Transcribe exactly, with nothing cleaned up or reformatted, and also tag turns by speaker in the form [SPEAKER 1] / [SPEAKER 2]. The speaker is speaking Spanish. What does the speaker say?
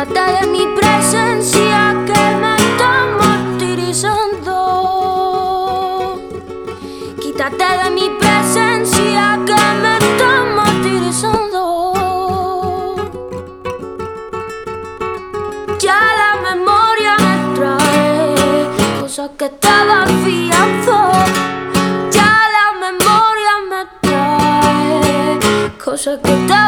[SPEAKER 1] Quítate de mi presencia que me está martirizando. Quítate de mi presencia que me está martirizando. Ya la memoria me trae cosas que estaba fiando. Ya la memoria me trae cosas que estaba